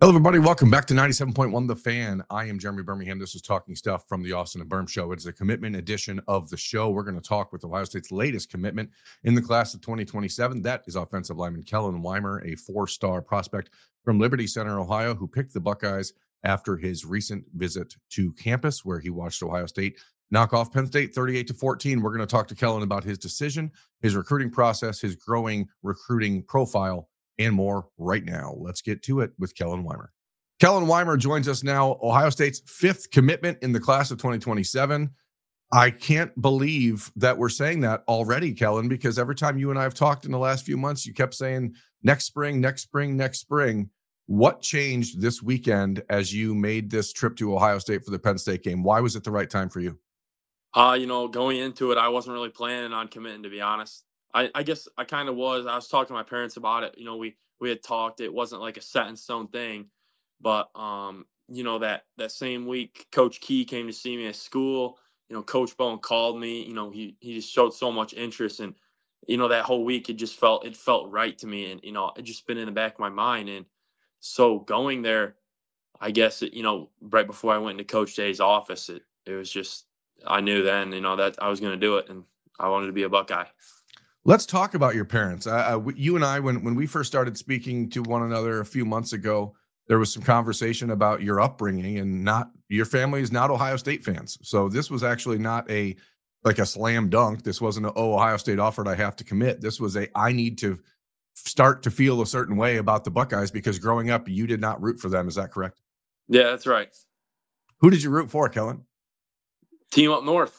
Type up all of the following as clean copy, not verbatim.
Hello, everybody. Welcome back to 97.1 The Fan. I am Jeremy Birmingham. This is Talking Stuff from the Austin and Berm Show. It's a commitment edition of the show. We're going to talk with Ohio State's latest commitment in the class of 2027. That is offensive lineman Kellen Weimer, a four-star prospect from Liberty Center, Ohio, who picked the Buckeyes after his recent visit to campus, where he watched Ohio State knock off Penn State 38-14. We're going to talk to Kellen about his decision, his recruiting process, his growing recruiting profile, and more right now. Let's get to it with Kellen Weimer. Kellen Weimer joins us now, Ohio State's fifth commitment in the class of 2027. I can't believe that we're saying that already, Kellen, because every time you and I have talked in the last few months, you kept saying next spring, next spring, next spring. What changed this weekend as you made this trip to Ohio State for the Penn State game? Why was it the right time for you? Going into it, I wasn't really planning on committing, to be honest. I guess I kind of was. I was talking to my parents about it. We had talked. It wasn't like a set in stone thing, but that same week, Coach Key came to see me at school. Coach Bowen called me. He just showed so much interest, and that whole week it felt right to me, and it just been in the back of my mind. And so going there, I guess right before I went into Coach Day's office, it was just I knew then, that I was going to do it, and I wanted to be a Buckeye. Let's talk about your parents. You and I, when we first started speaking to one another a few months ago, there was some conversation about your upbringing, and not your family is not Ohio State fans. So this was actually not like a slam dunk. This wasn't Ohio State offered, I have to commit. This was I need to start to feel a certain way about the Buckeyes because growing up you did not root for them. Is that correct? Yeah, that's right. Who did you root for, Kellen? Team up north.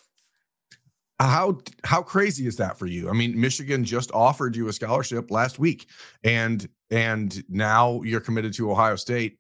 How crazy is that for you? I mean, Michigan just offered you a scholarship last week, and now you're committed to Ohio State.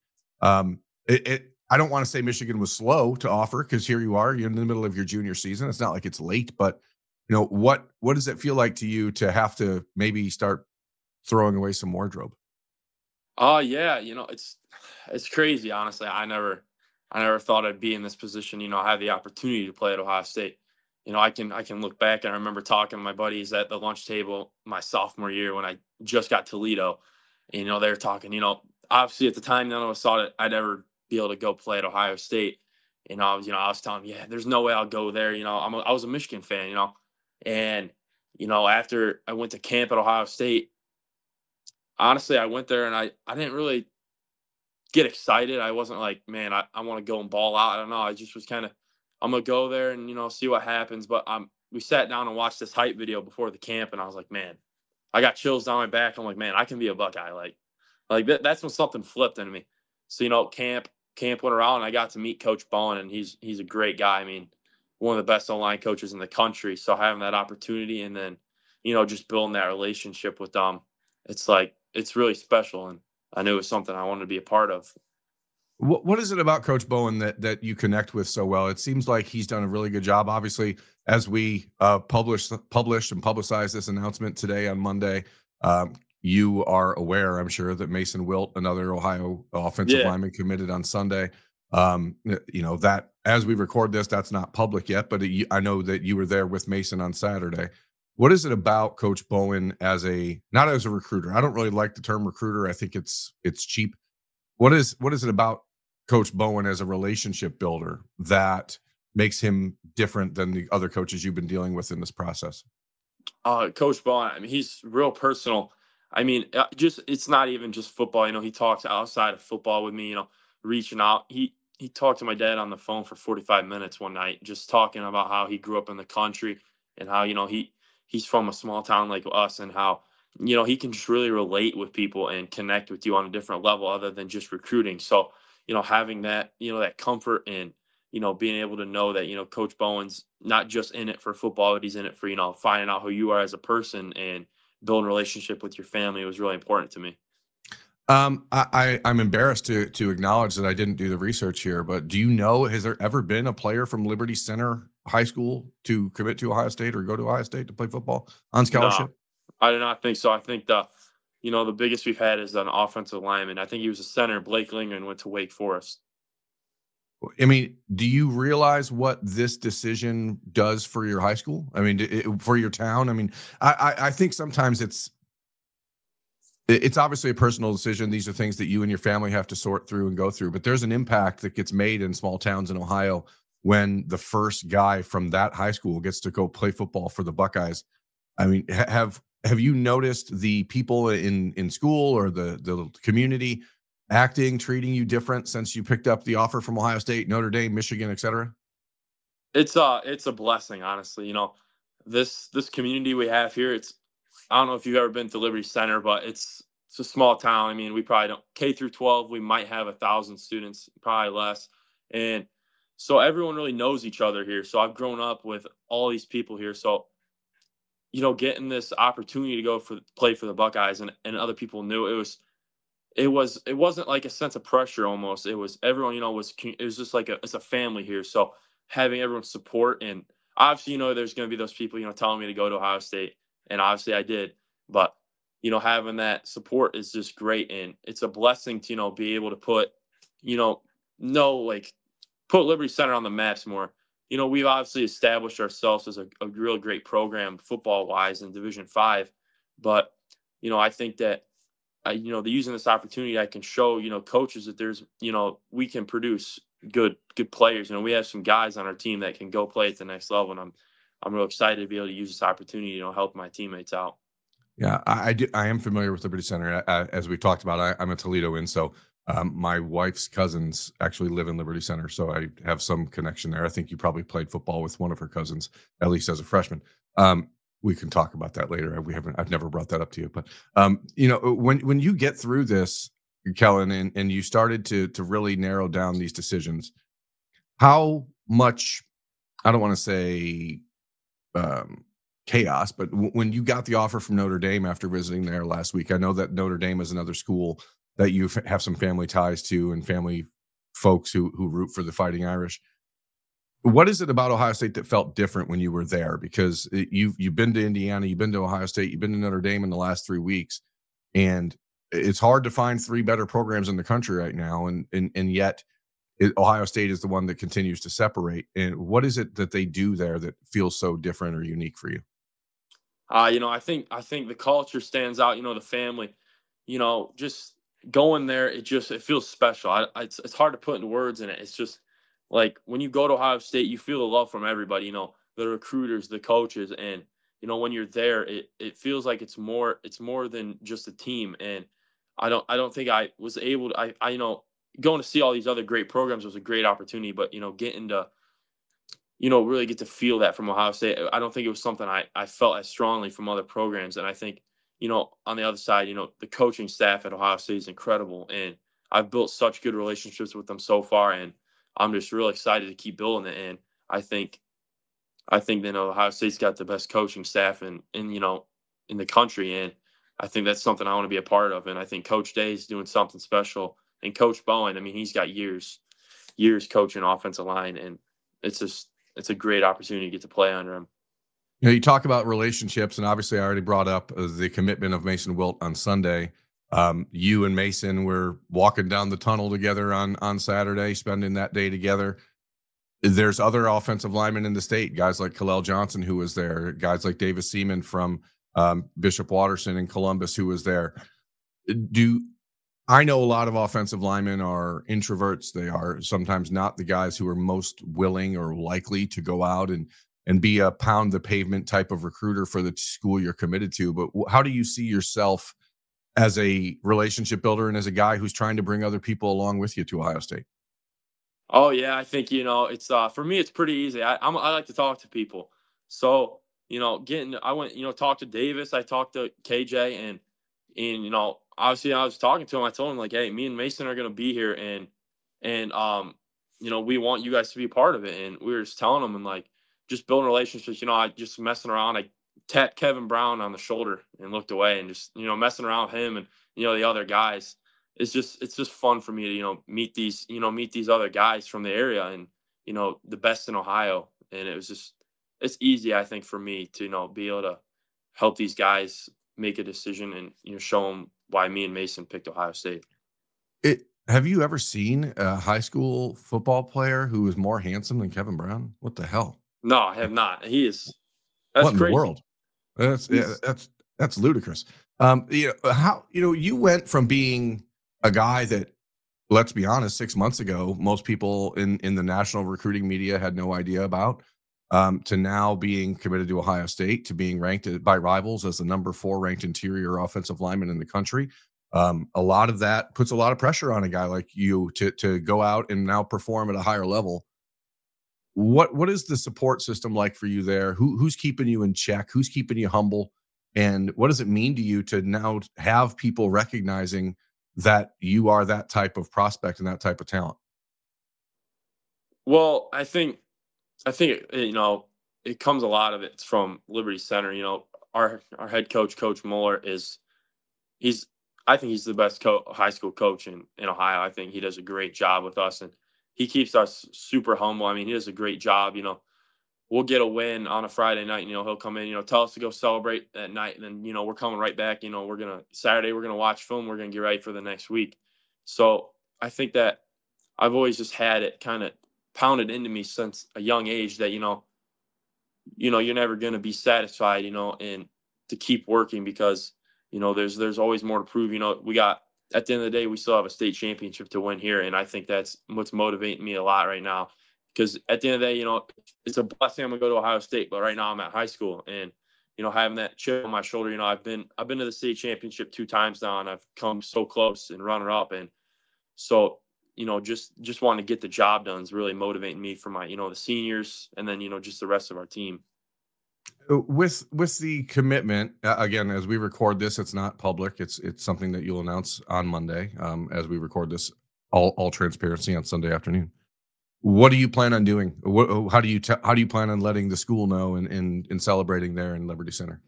I don't want to say Michigan was slow to offer, because here you are, you're in the middle of your junior season. It's not like it's late, but what does it feel like to you to have to maybe start throwing away some wardrobe? Oh yeah, it's crazy. Honestly, I never thought I'd be in this position. I had the opportunity to play at Ohio State. I can look back, and I remember talking to my buddies at the lunch table my sophomore year when I just got Toledo. They were talking. Obviously at the time none of us thought I'd ever be able to go play at Ohio State. I was telling them, yeah, there's no way I'll go there. I was a Michigan fan. And after I went to camp at Ohio State, honestly, I went there and I didn't really get excited. I wasn't like, man, I want to go and ball out. I don't know. I just was kind of, I'm gonna go there and see what happens. But we sat down and watched this hype video before the camp, and I was like, man, I got chills down my back. I'm like, man, I can be a Buckeye. That's when something flipped in me. So camp went around, and I got to meet Coach Bowen, and he's a great guy. I mean, one of the best online coaches in the country. So having that opportunity, and then just building that relationship with them, it's really special, and I knew it was something I wanted to be a part of. What is it about Coach Bowen that you connect with so well? It seems like he's done a really good job. Obviously, as we publish and publicize this announcement today on Monday, you are aware, I'm sure, that Mason Wilt, another Ohio offensive Yeah. lineman, committed on Sunday. That as we record this, that's not public yet, but I know that you were there with Mason on Saturday. What is it about Coach Bowen not as a recruiter? I don't really like the term recruiter. I think it's cheap. What is it about Coach Bowen as a relationship builder that makes him different than the other coaches you've been dealing with in this process? Coach Bowen, I mean, he's real personal. I mean, just it's not even just football. He talks outside of football with me. Reaching out. He talked to my dad on the phone for 45 minutes one night, just talking about how he grew up in the country, and how he's from a small town like us, and how he can just really relate with people and connect with you on a different level other than just recruiting. So having that comfort, and being able to know that, Coach Bowen's not just in it for football, but he's in it for, finding out who you are as a person and building a relationship with your family was really important to me. I'm embarrassed to acknowledge that I didn't do the research here, but do you know, has there ever been a player from Liberty Center High School to commit to Ohio State or go to Ohio State to play football on No, scholarship? I do not think so. I think the biggest we've had is an offensive lineman. I think he was a center. Blake Lingman went to Wake Forest. I mean, do you realize what this decision does for your high school? I mean, for your town? I mean, I think sometimes It's obviously a personal decision. These are things that you and your family have to sort through and go through, but there's an impact that gets made in small towns in Ohio when the first guy from that high school gets to go play football for the Buckeyes. I mean, have you noticed the people in school or the community acting, treating you different since you picked up the offer from Ohio State, Notre Dame, Michigan, et cetera? It's a blessing, honestly. This community we have here. I don't know if you've ever been to Liberty Center, but it's a small town. I mean, we probably don't K through 12. We might have 1,000 students, probably less, and so everyone really knows each other here. So I've grown up with all these people here. So getting this opportunity to go for play for the Buckeyes, and other people knew it wasn't like a sense of pressure almost. It was everyone, it was just like it's a family here. So having everyone's support, and obviously, there's going to be those people, telling me to go to Ohio State, and obviously I did, but having that support is just great, and it's a blessing to be able to put, you know, no like put Liberty Center on the maps more. We've obviously established ourselves as a real great program football wise in Division 5, but I think that using this opportunity, I can show coaches that we can produce good players. We have some guys on our team that can go play at the next level, and I'm real excited to be able to use this opportunity, help my teammates out. Yeah, I am familiar with Liberty Center. As we talked about, I'm a Toledoan, so my wife's cousins actually live in Liberty Center, so I have some connection there. I think you probably played football with one of her cousins, at least as a freshman. Um, we can talk about that later. I've never brought that up to you, but when you get through this, Kellen, and you started to really narrow down these decisions, how much, I don't want to say um, chaos. But when you got the offer from Notre Dame after visiting there last week, I know that Notre Dame is another school that you have some family ties to and family folks who root for the Fighting Irish. What is it about Ohio State that felt different when you were there? Because you've been to Indiana, you've been to Ohio State, you've been to Notre Dame in the last 3 weeks, and it's hard to find three better programs in the country right now, and yet Ohio State is the one that continues to separate. And what is it that they do there that feels so different or unique for you? I think the culture stands out. The family. Just going there, it feels special. It's hard to put into words in it. It's just like when you go to Ohio State, you feel the love from everybody. The recruiters, the coaches, and when you're there, it feels like it's more than just a team. And I don't think I was able to. Going to see all these other great programs was a great opportunity, but getting to really get to feel that from Ohio State. I don't think it was something I felt as strongly from other programs. And I think, on the other side, the coaching staff at Ohio State is incredible. And I've built such good relationships with them so far. And I'm just real excited to keep building it. And I think, that Ohio State's got the best coaching staff in the country. And I think that's something I want to be a part of. And I think Coach Day is doing something special. And Coach Bowen, I mean, he's got years coaching offensive line, and it's a great opportunity to get to play under him. You talk about relationships, and obviously, I already brought up the commitment of Mason Wilt on Sunday. You and Mason were walking down the tunnel together on Saturday, spending that day together. There's other offensive linemen in the state, guys like Kalel Johnson, who was there, guys like Davis Seaman from Bishop Watterson in Columbus, who was there. Do I know a lot of offensive linemen are introverts. They are sometimes not the guys who are most willing or likely to go out and be a pound the pavement type of recruiter for the school you're committed to. But how do you see yourself as a relationship builder and as a guy who's trying to bring other people along with you to Ohio State? Oh yeah, I think it's for me it's pretty easy. I like to talk to people. So, getting I went, talked to Davis, I talked to KJ, and obviously I was talking to him. I told him like, "Hey, me and Mason are going to be here, and we want you guys to be a part of it." And we were just telling him, and like just building relationships, I just messing around. I tapped Kevin Brown on the shoulder and looked away, and just messing around with him and the other guys. It's just fun for me to meet these other guys from the area, and the best in Ohio. And it's easy, I think, for me to be able to help these guys make a decision, and show them why me and Mason picked Ohio State. Have you ever seen a high school football player who is more handsome than Kevin Brown? What the hell? No, I have not. That's What in the crazy. world? That's yeah, He's that's ludicrous. You went from being a guy that, let's be honest, 6 months ago, most people in the national recruiting media had no idea about, to now being committed to Ohio State, to being ranked by rivals as the number 4 ranked interior offensive lineman in the country. A lot of that puts a lot of pressure on a guy like you to go out and now perform at a higher level. What is the support system like for you there? Who's keeping you in check? Who's keeping you humble? And what does it mean to you to now have people recognizing that you are that type of prospect and that type of talent? Well, I think it comes a lot of it's from Liberty Center. Our head coach, Coach Mueller, he's I think he's the best high school coach in Ohio. I think he does a great job with us, and he keeps us super humble. I mean, he does a great job. We'll get a win on a Friday night, and he'll come in, tell us to go celebrate that night, and then we're coming right back. We're gonna watch film. We're gonna get ready for the next week. So I think that I've always just had it kind of pounded into me since a young age that you're never going to be satisfied, and to keep working because there's always more to prove. We got at the end of the day we still have a state championship to win here, and I think that's what's motivating me a lot right now. Because at the end of the day, it's a blessing I'm gonna go to Ohio State, but right now I'm at high school, and having that chip on my shoulder. I've been to the state championship 2 times now, and I've come so close and runner up, and so just wanting to get the job done is really motivating me for my the seniors, and then just the rest of our team. With the commitment, again, as we record this, it's not public. It's something that you'll announce on Monday, as we record this. All transparency on Sunday afternoon. What do you plan on doing? How do you plan on letting the school know and celebrating there in Liberty Center?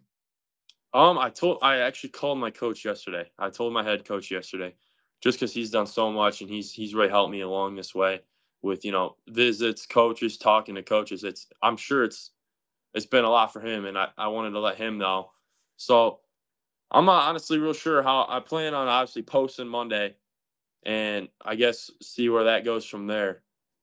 I actually called my coach yesterday. I told my head coach yesterday, just because he's done so much and he's really helped me along this way with visits, coaches, talking to coaches. I'm sure it's been a lot for him, and I wanted to let him know. So I'm not honestly real sure how I plan on obviously posting Monday, and I guess see where that goes from there.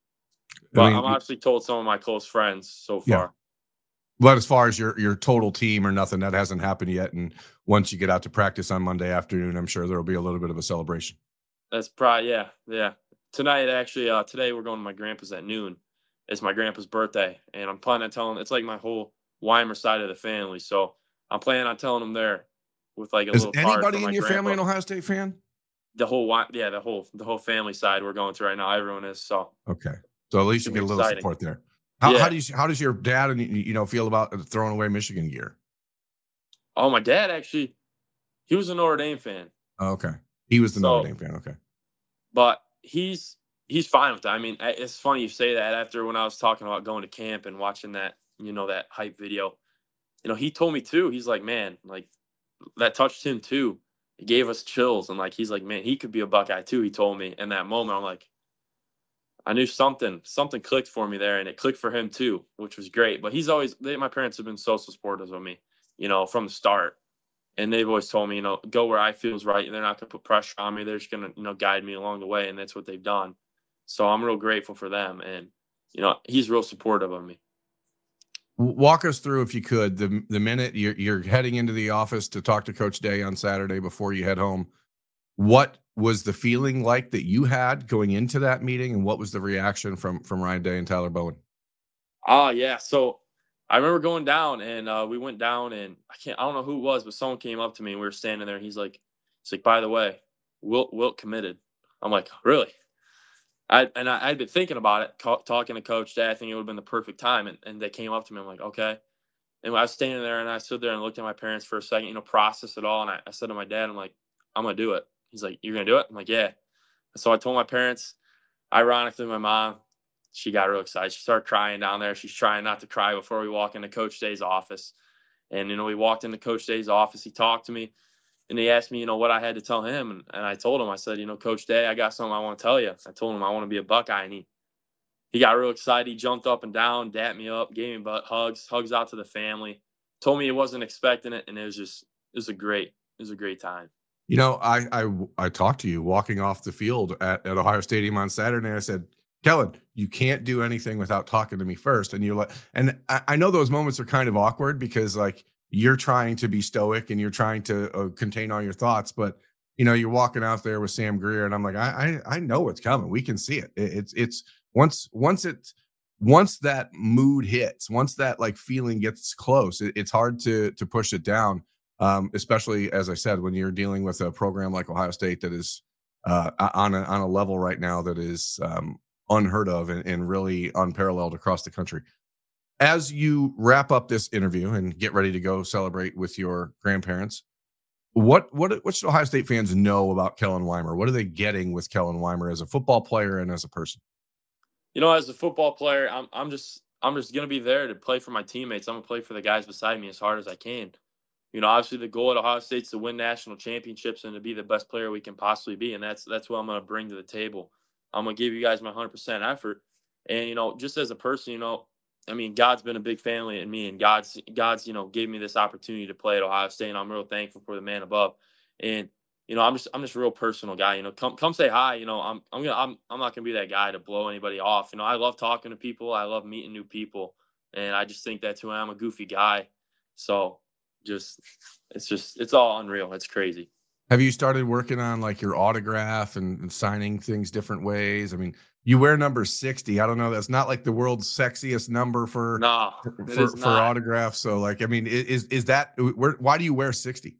I But mean, I'm actually told some of my close friends so yeah. far. But as far as your total team or nothing, that hasn't happened yet. And once you get out to practice on Monday afternoon, I'm sure there will be a little bit of a celebration. That's probably yeah, yeah. Tonight actually, today we're going to my grandpa's at noon. It's my grandpa's birthday, and I'm planning on telling. It's like my whole Weimer side of the family, so I'm planning on telling them there with like a Is little card for anybody in my your family grandpa. an Ohio State fan? Yeah, the whole family side we're going to right now. Everyone is, so Okay, so at it's least you gonna be get a little exciting. support there. Yeah. How does your dad and feel about throwing away Michigan gear? Oh, my dad actually, he was a Notre Dame fan, Oh, okay, he was the Notre so Dame fan. Okay, but he's fine with that. I mean, it's funny you say that after when I was talking about going to camp and watching that hype video. He told me too. He's like, man, like that touched him too. It gave us chills, and like he's like, man, he could be a Buckeye too. He told me in that moment. I'm like, I knew something clicked for me there, and it clicked for him too, which was great. But my parents have been so supportive of me, from the start, and they've always told me, go where I feel is right, and they're not gonna put pressure on me. They're just gonna, guide me along the way, and that's what they've done. So I'm real grateful for them, and he's real supportive of me. walk us through if you could the minute you're heading into the office to talk to Coach Day on Saturday before you head home. What was the feeling like that you had going into that meeting, and what was the reaction from Ryan Day and Tyler Bowen? Oh yeah. So I remember going down, and we went down, and I don't know who it was, but someone came up to me and we were standing there, and he's like, by the way, Wilt committed. I'm like, really? I'd been thinking about it, talking to Coach Day. I think it would have been the perfect time, and they came up to me. I'm like, okay. And I was standing there, and I stood there and looked at my parents for a second, processed it all, and I said to my dad, I'm like, I'm gonna do it. He's like, you're gonna do it? I'm like, yeah. So I told my parents. Ironically, my mom, she got real excited. She started crying down there. She's trying not to cry before we walk into Coach Day's office. And, we walked into Coach Day's office. He talked to me, and he asked me, what I had to tell him. And I told him, I said, Coach Day, I got something I want to tell you. I told him I want to be a Buckeye. And he got real excited. He jumped up and down, dapped me up, gave me hugs out to the family, told me he wasn't expecting it. And it was a great time. I talked to you walking off the field at Ohio Stadium on Saturday, and I said, Kellen, you can't do anything without talking to me first. And you're like, and I know those moments are kind of awkward because like you're trying to be stoic and you're trying to contain all your thoughts, but you're walking out there with Sam Greer, and I'm like, I know what's coming. We can see it. It's once that mood hits, once that like feeling gets close, it's hard to push it down. Especially as I said, when you're dealing with a program like Ohio State that is on a level right now that is unheard of and really unparalleled across the country. As you wrap up this interview and get ready to go celebrate with your grandparents, what should Ohio State fans know about Kellen Weimer? What are they getting with Kellen Weimer as a football player and as a person? As a football player, I'm just gonna be there to play for my teammates. I'm gonna play for the guys beside me as hard as I can. Obviously the goal at Ohio State is to win national championships and to be the best player we can possibly be, and that's what I'm gonna bring to the table. I'm gonna give you guys my 100% effort, and just as a person, God's been a big family in me, and God's gave me this opportunity to play at Ohio State, and I'm real thankful for the man above. And I'm just a real personal guy. Come say hi. I'm not gonna be that guy to blow anybody off. I love talking to people. I love meeting new people, and I just think that's who I am. I'm a goofy guy, so just it's all unreal. It's crazy. Have you started working on like your autograph and signing things different ways? I mean, you wear number 60. I don't know. That's not like the world's sexiest number for No, it for is for not. autographs. So like, I mean, is that where? Why do you wear 60?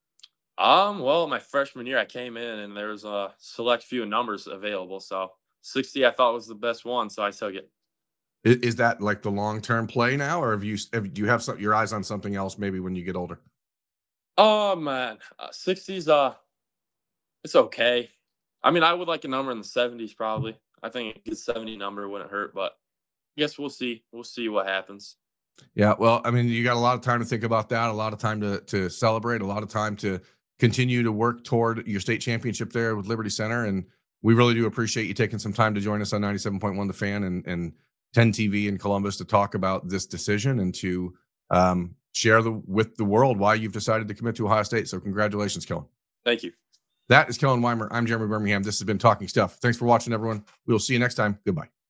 Well, my freshman year, I came in and there was a select few numbers available. So 60, I thought was the best one, so I took it. Is that like the long term play now, or do you have your eyes on something else maybe when you get older? Oh man, 60s. It's okay. I would like a number in the 70s probably. I think a good 70 number wouldn't hurt, but I guess we'll see. We'll see what happens. Yeah, well, I mean, you got a lot of time to think about that, a lot of time to celebrate, a lot of time to continue to work toward your state championship there with Liberty Center. And we really do appreciate you taking some time to join us on 97.1 The Fan and 10 TV in Columbus to talk about this decision and to share with the world why you've decided to commit to Ohio State. So congratulations, Kellen. Thank you. That is Kellen Weimer. I'm Jeremy Birmingham. This has been Talking Stuff. Thanks for watching, everyone. We will see you next time. Goodbye.